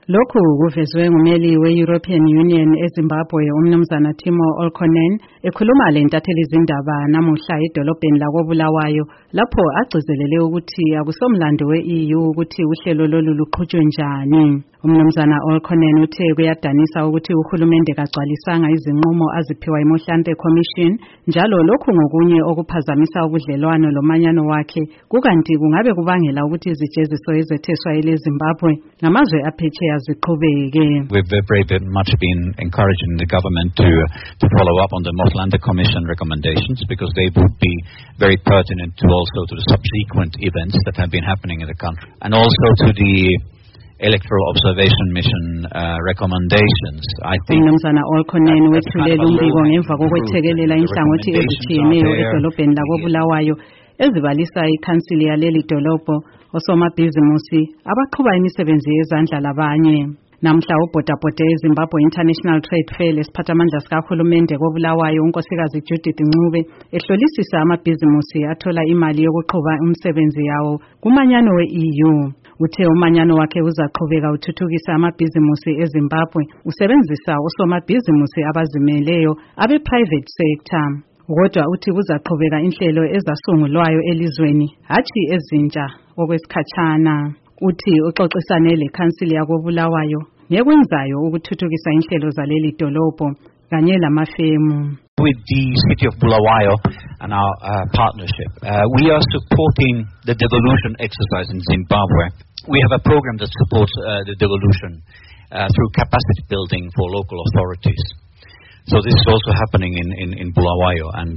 Lokhu kuvezwe ngumeli we-European Union eZimbabwe umnumzana Timo Olkonen ekhuluma lentatheli izindaba namuhla edolobheni lakoBulawayo lapho agcizelele ukuthi akusomlando we-EU ukuthi uhlelo lolu luqhutshwe njani. Umnumzana Olkonen uthe kuyadanisa ukuthi uhulumende kagcwalisanga izinqumo aziphiwa iMohlante Commission njalo lokhu ngokunye okuphazamisa ubudlelwano lomanyano wakhe kukanti kungabe kubangela ukuthi izijeziso ezetheswa eLeZimbabwe ngamazwe aphetsheya ziqhubeke. We've very much been encouraging the government to follow up on the Mohlante Commission recommendations because they would be very pertinent to the subsequent events that have been happening in the country and also to the electoral observation mission recommendations. I think umnumzana Olkonen wethulela umbiko ngemva kokwethekelela inhlangothi ezitshiyeneyo edolobheni lakoBulawayo ezibalisa ikhansili yaleli dolobho osomabhizimusi abaqhuba imisebenzi yezandla labanye. Namhla ubhodabhode eZimbabwe International Trade Fair lesiphathamandla sikahulumende koBulawayo unkosikazi Judith Ncube ehlolisisa amabhizimusi athola imali yokuqhuba umsebenzi yawo kumanyano we-EU. Uthe umanyano wakhe uzaqhubeka uthuthukisa amabhizimusi eZimbabwe usebenzisa osomabhizimusi abazimeleyo abe-private sector. Kodwa uthi kuzaqhubeka inhlelo ezasungulwayo elizweni hatshi ezintsha okwesikhatshana. Uthi uxoxisane lekhansili yakoBulawayo ngekwenzayo ukuthuthukisa inhlelo zaleli dolobho kanye lamafemu. With the city of Bulawayo and our partnership, we are supporting the devolution exercise in Zimbabwe. We have a program that supports the devolution through capacity building for local authorities. So this is also happening in Bulawayo, and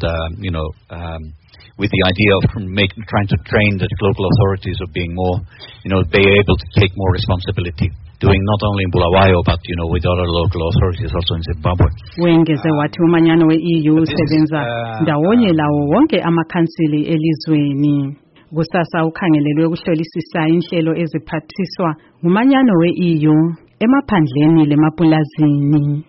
with the idea of trying to train the local authorities of being more, be able to take more responsibility, doing not only in Bulawayo but with other local authorities also in Zimbabwe. Wengeze wathi umanyano we-EU usebenza ndawonye lawo wonke amakhansili elizweni. Kusasa ukhangelelwe ukuhlolisisa inhlelo eziphathiswa ngumanyano we-EU emaphandleni lemapulazini.